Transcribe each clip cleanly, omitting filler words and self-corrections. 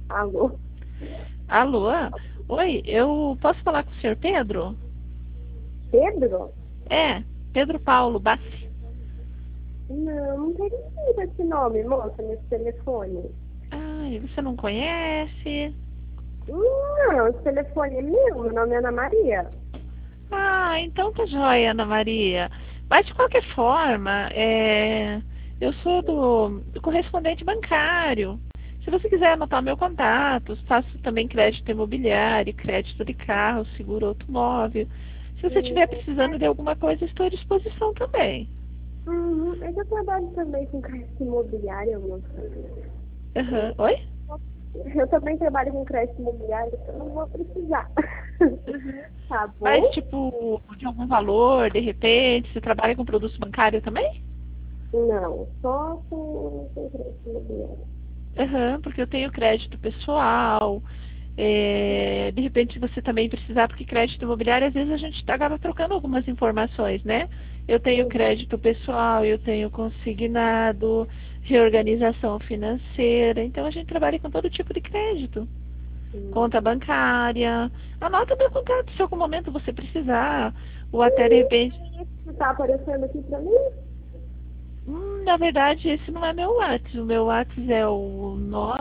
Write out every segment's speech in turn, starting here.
Alô? Alô? Oi, eu posso falar com o senhor Pedro? Pedro? É, Pedro Paulo Bassi. Não tem recebido esse nome, moça, nesse telefone. Ai, você não conhece? Não, esse telefone é meu nome é Ana Maria. Ah, então tá joia, Ana Maria. Mas de qualquer forma, eu sou do correspondente bancário. Se você quiser anotar meu contato, faço também crédito imobiliário, crédito de carro, seguro automóvel. Se você estiver precisando de alguma coisa, estou à disposição também. É que eu trabalho também com crédito imobiliário, moça. Aham. Oi? Eu também trabalho com crédito imobiliário, então não vou precisar. Uhum. Tá Mas, bom? tipo, de algum valor, de repente, você trabalha com produto bancário também? Não, só com crédito imobiliário. Aham, porque eu tenho crédito pessoal. De repente, se você também precisar, porque crédito imobiliário, às vezes a gente acaba trocando algumas informações, né? Eu tenho Uhum. crédito pessoal, eu tenho consignado, reorganização financeira. Então, a gente trabalha com todo tipo de crédito. Conta Uhum. bancária. Anota meu contato se em algum momento você precisar. Ou até, de repente, Tá aparecendo aqui pra mim? na verdade, esse não é meu WhatsApp. O meu WhatsApp é o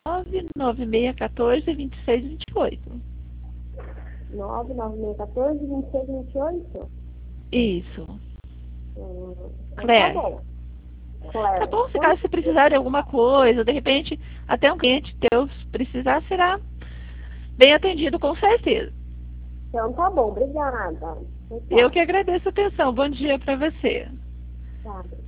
99614 2628. 99614 2628. Isso. Então tá Claire. bom. Tá Claro. bom, se caso você precisar de alguma coisa, de repente até um cliente teu precisar, será bem atendido com certeza. Então tá bom, obrigada. Tchau, Eu que tchau. agradeço a atenção. Bom dia para você. Tá.